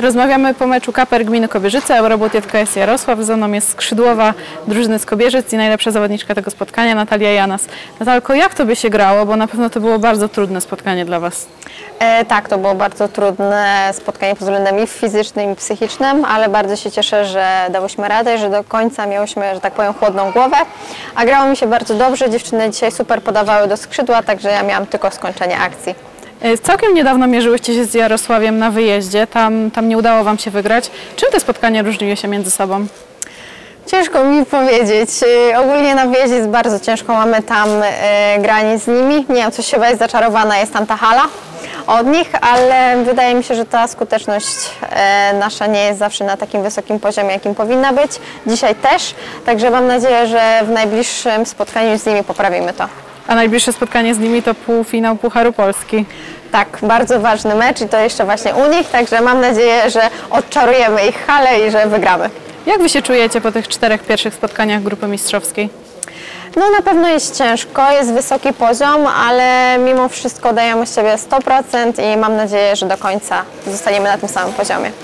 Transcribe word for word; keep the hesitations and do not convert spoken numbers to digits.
Rozmawiamy po meczu K P R Gminy Kobierzyce, Eurobot J K S Jarosław. Ze mną jest skrzydłowa drużyny z Kobierzyc i najlepsza zawodniczka tego spotkania, Natalia Janas. Natalko, jak Tobie się grało? Bo na pewno to było bardzo trudne spotkanie dla Was. E, tak, to było bardzo trudne spotkanie pod względem i fizycznym, i psychicznym, ale bardzo się cieszę, że dałyśmy radę, że do końca miałyśmy, że tak powiem, chłodną głowę. A grało mi się bardzo dobrze, dziewczyny dzisiaj super podawały do skrzydła, także ja miałam tylko skończenie akcji. Całkiem niedawno mierzyłyście się z Jarosławiem na wyjeździe, tam, tam nie udało Wam się wygrać. Czym te spotkania różniły się między sobą? Ciężko mi powiedzieć. Ogólnie na wyjeździe jest bardzo ciężko, mamy tam e, granie z nimi. Nie wiem, coś chyba jest zaczarowana, jest tam ta hala od nich, ale wydaje mi się, że ta skuteczność e, nasza nie jest zawsze na takim wysokim poziomie, jakim powinna być. Dzisiaj też, także mam nadzieję, że w najbliższym spotkaniu z nimi poprawimy to. A najbliższe spotkanie z nimi to półfinał Pucharu Polski. Tak, bardzo ważny mecz i to jeszcze właśnie u nich, także mam nadzieję, że odczarujemy ich halę i że wygramy. Jak Wy się czujecie po tych czterech pierwszych spotkaniach grupy mistrzowskiej? No na pewno jest ciężko, jest wysoki poziom, ale mimo wszystko dajemy z siebie sto procent i mam nadzieję, że do końca zostaniemy na tym samym poziomie.